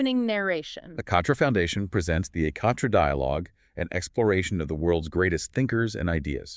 opening narration. The Katra Foundation presents the Ekatra Dialogue, an exploration of the world's greatest thinkers and ideas.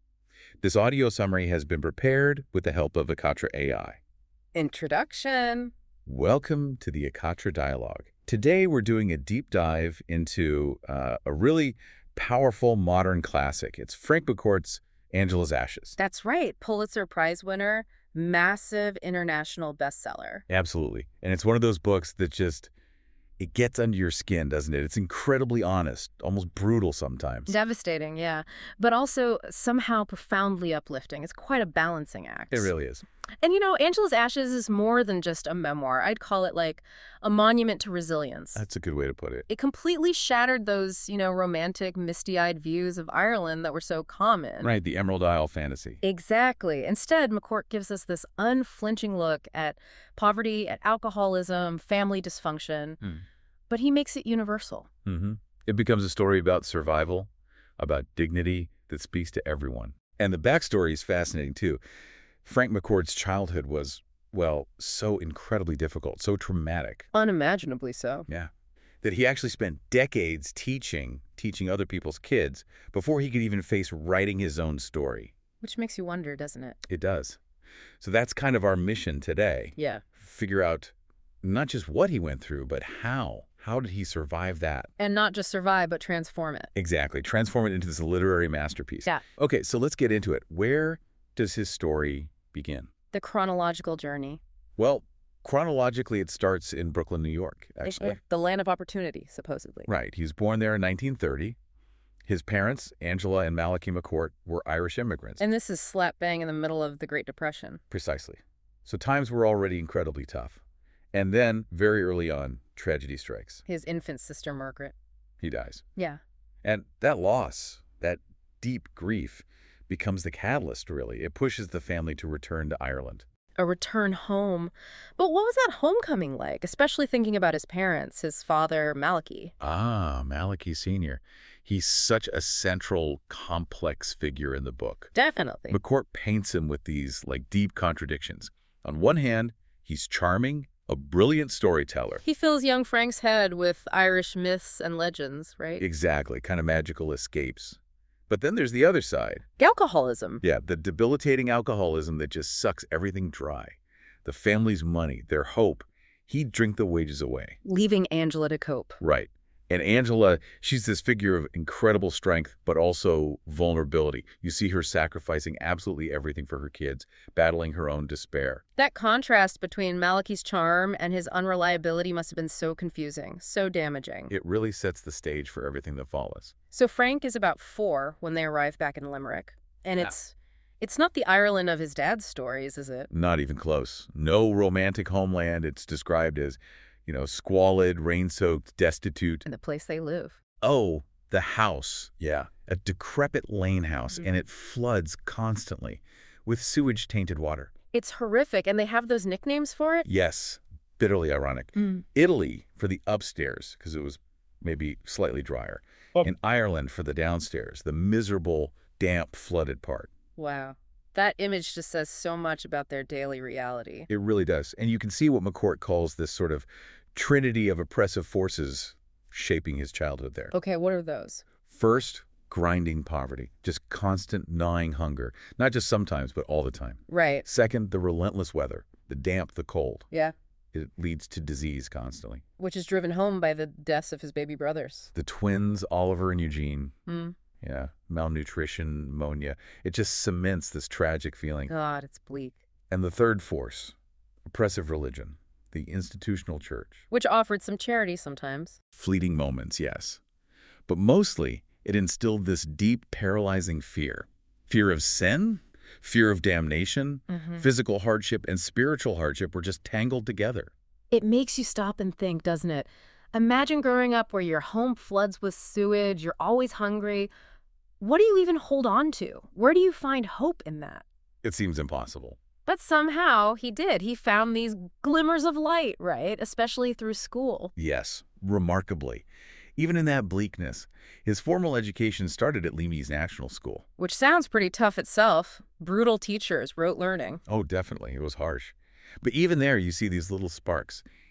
This audio summary has been prepared with the help of Ekatra AI. Introduction. Welcome to the Ekatra Dialogue. Today we're doing a deep dive into a really powerful modern classic. It's Frank McCourt's Angela's Ashes. That's right. Pulitzer Prize winner, massive international bestseller. Absolutely. And it's one of those books that just, it gets under your skin, doesn't it? It's incredibly honest, almost brutal sometimes. Devastating, yeah. But also somehow profoundly uplifting. It's quite a balancing act. It really is. And you know, Angela's Ashes is more than just a memoir. I'd call it like a monument to resilience. That's a good way to put it. It completely shattered those, romantic, misty-eyed views of Ireland that were so common. Right, the Emerald Isle fantasy. Exactly. Instead, McCourt gives us this unflinching look at poverty, at alcoholism, family dysfunction, but he makes it universal. It becomes a story about survival, about dignity that speaks to everyone. And the backstory is fascinating, too. Frank McCourt's childhood was, well, so incredibly difficult, so traumatic. Unimaginably so. Yeah. That he actually spent decades teaching other people's kids before he could even face writing his own story. Which makes you wonder, doesn't it? It does. So that's kind of our mission today. Yeah. Figure out not just what he went through, but how. How did he survive that? And not just survive, but transform it. Exactly. Transform it into this literary masterpiece. Yeah. Okay, so let's get into it. Where does his story begin? The chronological journey. Well, chronologically, it starts in Brooklyn, New York, actually. The land of opportunity, supposedly. Right. He was born there in 1930. His parents, Angela and Malachi McCourt, were Irish immigrants. And this is slap bang in the middle of the Great Depression. Precisely. So times were already incredibly tough. And then, very early on, tragedy strikes. His infant sister, Margaret. He dies. Yeah. And that loss, that deep grief, becomes the catalyst, really. It pushes the family to return to Ireland. A return home. But what was that homecoming like, especially thinking about his parents, his father, Malachi? Ah, Malachi Sr. He's such a central, complex figure in the book. Definitely. McCourt paints him with these, deep contradictions. On one hand, he's charming, a brilliant storyteller. He fills young Frank's head with Irish myths and legends, right? Exactly, kind of magical escapes. But then there's the other side. Alcoholism. Yeah, the debilitating alcoholism that just sucks everything dry. The family's money, their hope. He'd drink the wages away. Leaving Angela to cope. Right. And Angela, she's this figure of incredible strength, but also vulnerability. You see her sacrificing absolutely everything for her kids, battling her own despair. That contrast between Malachi's charm and his unreliability must have been so confusing, so damaging. It really sets the stage for everything that follows. So Frank is about 4 when they arrive back in Limerick. And it's not the Ireland of his dad's stories, is it? Not even close. No romantic homeland. It's described as, squalid, rain-soaked, destitute. And the place they live. Oh, the house. Yeah. A decrepit lane house, and it floods constantly with sewage-tainted water. It's horrific, and they have those nicknames for it? Yes. Bitterly ironic. Italy for the upstairs, because it was maybe slightly drier. And Ireland for the downstairs, the miserable, damp, flooded part. Wow. That image just says so much about their daily reality. It really does. And you can see what McCourt calls this sort of trinity of oppressive forces shaping his childhood there. Okay, what are those? First, grinding poverty, just constant gnawing hunger, not just sometimes, but all the time. Right. Second, the relentless weather, the damp, the cold. Yeah. It leads to disease constantly. Which is driven home by the deaths of his baby brothers. The twins, Oliver and Eugene. Yeah, malnutrition, pneumonia. It just cements this tragic feeling. God, it's bleak. And the third force, oppressive religion, the institutional church. Which offered some charity sometimes. Fleeting moments, yes. But mostly, it instilled this deep, paralyzing fear. Fear of sin, fear of damnation, physical hardship, and spiritual hardship were just tangled together. It makes you stop and think, doesn't it? Imagine growing up where your home floods with sewage, you're always hungry. What do you even hold on to? Where do you find hope in that? It seems impossible. But somehow he did. He found these glimmers of light, right? Especially through school. Yes, remarkably. Even in that bleakness, his formal education started at Leamy's National School. Which sounds pretty tough itself. Brutal teachers, rote learning. Oh, definitely. It was harsh. But even there, you see these little sparks.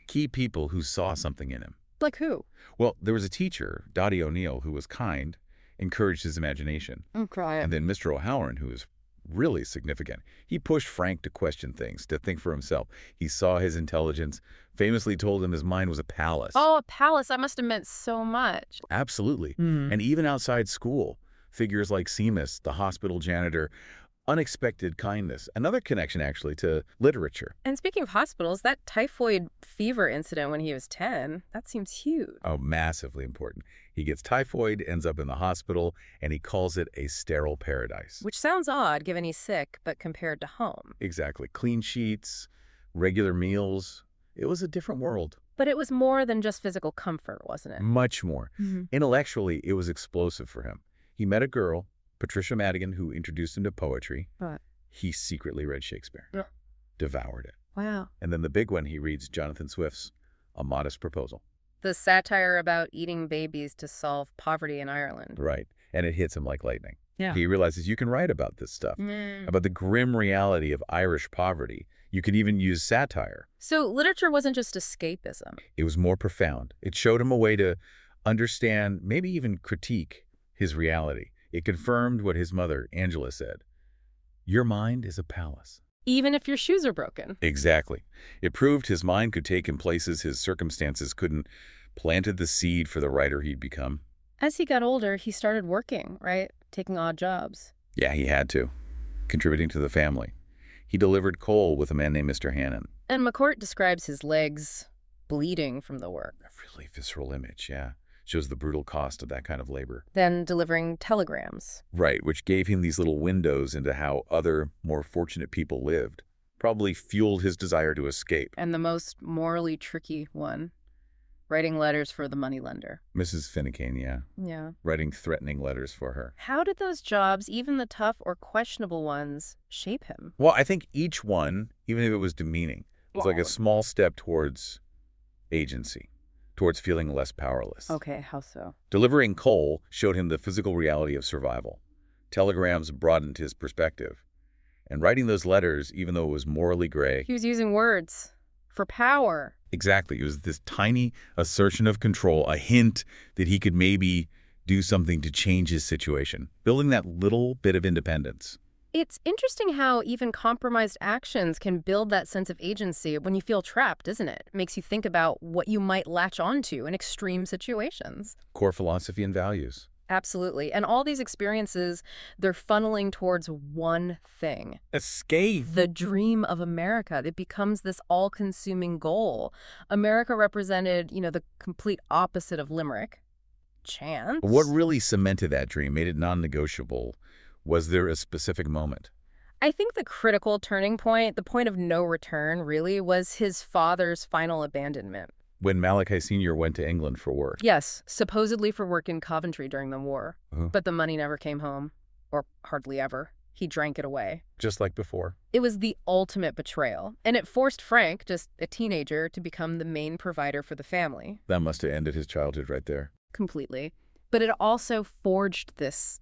Key people who saw something in him. Like who? Well, there was a teacher, Dottie O'Neill, who was kind, encouraged his imagination. I'm crying. And then Mr. O'Halloran, who was really significant. He pushed Frank to question things, to think for himself. He saw his intelligence, famously told him his mind was a palace. Oh, a palace. That must have meant so much. Absolutely. And even outside school, figures like Seamus, the hospital janitor, unexpected kindness. Another connection, actually, to literature. And speaking of hospitals, that typhoid fever incident when he was 10, that seems huge. Oh, massively important. He gets typhoid, ends up in the hospital, and he calls it a sterile paradise. Which sounds odd given he's sick, but compared to home. Exactly. Clean sheets, regular meals. It was a different world. But it was more than just physical comfort, wasn't it? Much more. Intellectually, it was explosive for him. He met a girl, Patricia Madigan, who introduced him to poetry. What? He secretly read Shakespeare. Yeah. Devoured it. Wow. And then the big one, he reads Jonathan Swift's A Modest Proposal. The satire about eating babies to solve poverty in Ireland. Right. And it hits him like lightning. Yeah. He realizes you can write about this stuff, about the grim reality of Irish poverty. You can even use satire. So literature wasn't just escapism. It was more profound. It showed him a way to understand, maybe even critique, his reality. It confirmed what his mother, Angela, said. Your mind is a palace. Even if your shoes are broken. Exactly. It proved his mind could take him places his circumstances couldn't. Planted the seed for the writer he'd become. As he got older, he started working, right? Taking odd jobs. Yeah, he had to. Contributing to the family. He delivered coal with a man named Mr. Hannon. And McCourt describes his legs bleeding from the work. A really visceral image, yeah. Shows the brutal cost of that kind of labor. Then delivering telegrams. Right, which gave him these little windows into how other, more fortunate people lived. Probably fueled his desire to escape. And the most morally tricky one, writing letters for the moneylender. Mrs. Finucane, yeah. Yeah. Writing threatening letters for her. How did those jobs, even the tough or questionable ones, shape him? Well, I think each one, even if it was demeaning, was like a small step towards agency, towards feeling less powerless. Okay, how so? Delivering coal showed him the physical reality of survival. Telegrams broadened his perspective. And writing those letters, even though it was morally gray... He was using words for power. Exactly. It was this tiny assertion of control, a hint that he could maybe do something to change his situation, building that little bit of independence. It's interesting how even compromised actions can build that sense of agency when you feel trapped, isn't it? It makes you think about what you might latch onto in extreme situations. Core philosophy and values. Absolutely. And all these experiences, they're funneling towards one thing. Escape. The dream of America. It becomes this all-consuming goal. America represented, the complete opposite of Limerick. Chance. What really cemented that dream, made it non-negotiable? Was there a specific moment? I think the critical turning point, the point of no return, really, was his father's final abandonment. When Malachi Sr. went to England for work. Yes, supposedly for work in Coventry during the war. Uh-huh. But the money never came home, or hardly ever. He drank it away. Just like before. It was the ultimate betrayal, and it forced Frank, just a teenager, to become the main provider for the family. That must have ended his childhood right there. Completely. But it also forged this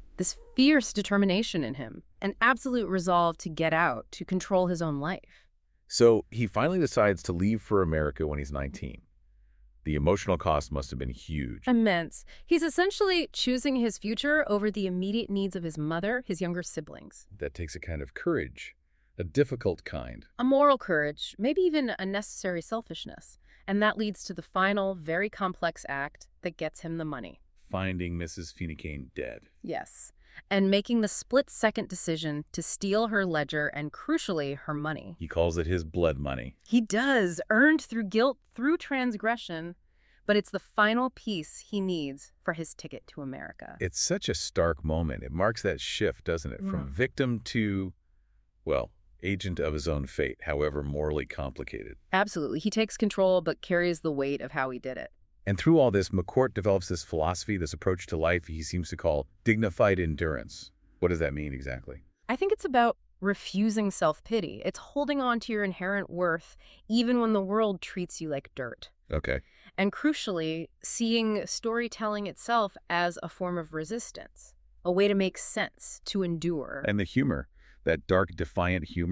fierce determination in him, an absolute resolve to get out, to control his own life. So he finally decides to leave for America when he's 19. The emotional cost must have been huge. Immense. He's essentially choosing his future over the immediate needs of his mother, his younger siblings. That takes a kind of courage, a difficult kind. A moral courage, maybe even a necessary selfishness. And that leads to the final, very complex act that gets him the money. Finding Mrs. Finucane dead. Yes. And making the split-second decision to steal her ledger and, crucially, her money. He calls it his blood money. He does, earned through guilt, through transgression, but it's the final piece he needs for his ticket to America. It's such a stark moment. It marks that shift, doesn't it? From victim to, well, agent of his own fate, however morally complicated. Absolutely. He takes control, but carries the weight of how he did it. And through all this, McCourt develops this philosophy, this approach to life he seems to call dignified endurance. What does that mean exactly? I think it's about refusing self-pity. It's holding on to your inherent worth even when the world treats you like dirt. Okay. And crucially, seeing storytelling itself as a form of resistance, a way to make sense, to endure. And the humor, that dark, defiant humor,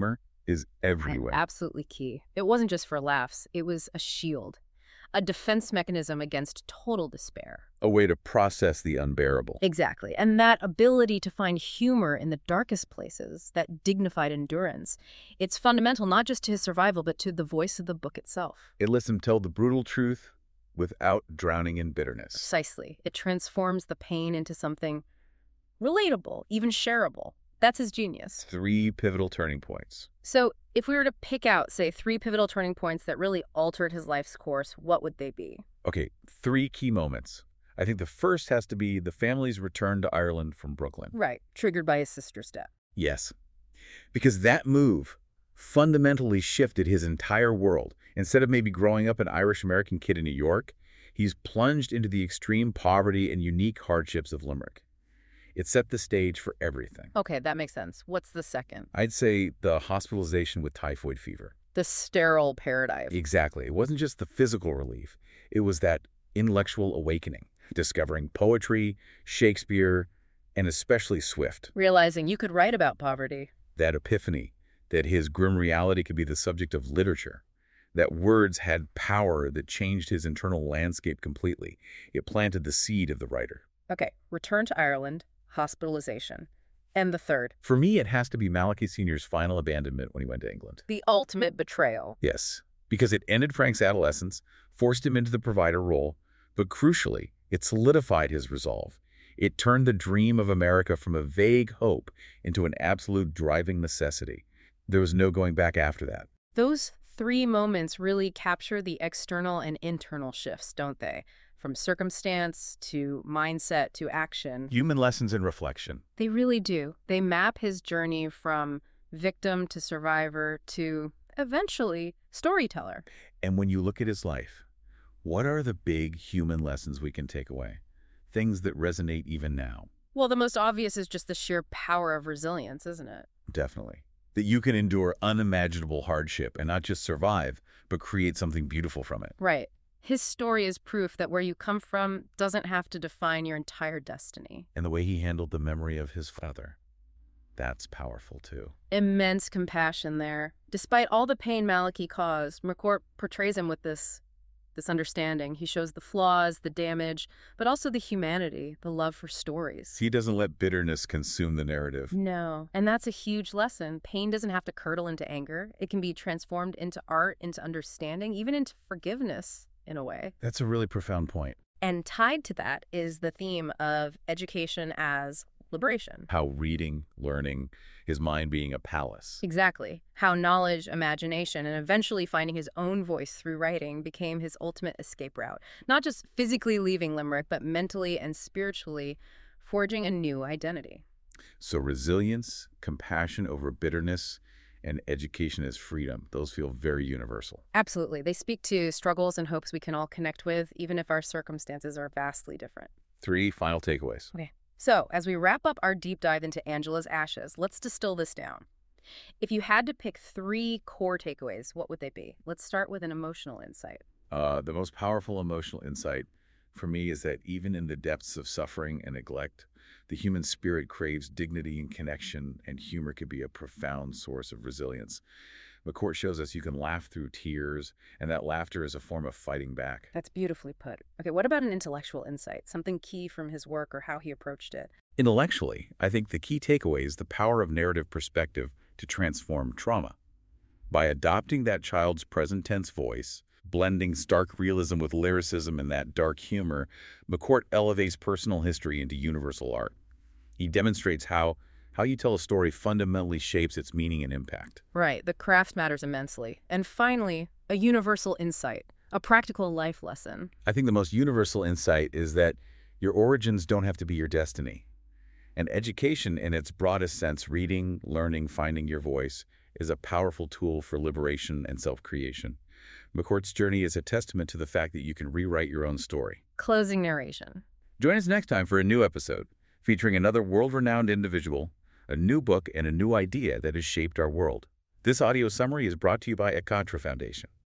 is everywhere. Absolutely key. It wasn't just for laughs. It was a shield, a defense mechanism against total despair. A way to process the unbearable. Exactly. And that ability to find humor in the darkest places, that dignified endurance, it's fundamental not just to his survival, but to the voice of the book itself. It lets him tell the brutal truth without drowning in bitterness. Precisely. It transforms the pain into something relatable, even shareable. That's his genius. 3 pivotal turning points. So if we were to pick out, say, 3 pivotal turning points that really altered his life's course, what would they be? Okay, 3 key moments. I think the first has to be the family's return to Ireland from Brooklyn. Right, triggered by his sister's death. Yes, because that move fundamentally shifted his entire world. Instead of maybe growing up an Irish-American kid in New York, he's plunged into the extreme poverty and unique hardships of Limerick. It set the stage for everything. Okay, that makes sense. What's the second? I'd say the hospitalization with typhoid fever. The sterile paradigm. Exactly. It wasn't just the physical relief. It was that intellectual awakening, discovering poetry, Shakespeare, and especially Swift. Realizing you could write about poverty. That epiphany, that his grim reality could be the subject of literature, that words had power that changed his internal landscape completely. It planted the seed of the writer. Okay, return to Ireland, hospitalization. And the third, For me, it has to be Malachi Sr.'s final abandonment when he went to England. the ultimate betrayal. Yes, because it ended Frank's adolescence, forced him into the provider role, but crucially, it solidified his resolve. It turned the dream of America from a vague hope into an absolute driving necessity. There was no going back after that. Those 3 moments really capture the external and internal shifts, don't they? From circumstance to mindset to action. Human lessons and reflection. They really do. They map his journey from victim to survivor to, eventually, storyteller. And when you look at his life, what are the big human lessons we can take away? Things that resonate even now. Well, the most obvious is just the sheer power of resilience, isn't it? Definitely. That you can endure unimaginable hardship and not just survive, but create something beautiful from it. Right. His story is proof that where you come from doesn't have to define your entire destiny. And the way he handled the memory of his father, that's powerful too. Immense compassion there. Despite all the pain Malachi caused, McCourt portrays him with this understanding. He shows the flaws, the damage, but also the humanity, the love for stories. He doesn't let bitterness consume the narrative. No, and that's a huge lesson. Pain doesn't have to curdle into anger. It can be transformed into art, into understanding, even into forgiveness, in a way. That's a really profound point. And tied to that is the theme of education as liberation. How reading, learning, his mind being a palace. Exactly. How knowledge, imagination, and eventually finding his own voice through writing became his ultimate escape route. Not just physically leaving Limerick, but mentally and spiritually forging a new identity. So resilience, compassion over bitterness, and education as freedom, those feel very universal. Absolutely. They speak to struggles and hopes we can all connect with, even if our circumstances are vastly different. 3 final takeaways. Okay. So, as we wrap up our deep dive into Angela's Ashes, let's distill this down. If you had to pick 3 core takeaways, what would they be? Let's start with an emotional insight. The most powerful emotional insight for me is that even in the depths of suffering and neglect, the human spirit craves dignity and connection, and humor can be a profound source of resilience. McCourt shows us you can laugh through tears, and that laughter is a form of fighting back. That's beautifully put. Okay, what about an intellectual insight? Something key from his work or how he approached it? Intellectually, I think the key takeaway is the power of narrative perspective to transform trauma. By adopting that child's present tense voice, blending stark realism with lyricism and that dark humor, McCourt elevates personal history into universal art. He demonstrates how you tell a story fundamentally shapes its meaning and impact. Right, the craft matters immensely. And finally, a universal insight, a practical life lesson. I think the most universal insight is that your origins don't have to be your destiny. And education in its broadest sense, reading, learning, finding your voice, is a powerful tool for liberation and self-creation. McCourt's journey is a testament to the fact that you can rewrite your own story. Closing narration. Join us next time for a new episode, featuring another world-renowned individual, a new book, and a new idea that has shaped our world. This audio summary is brought to you by Econtra Foundation.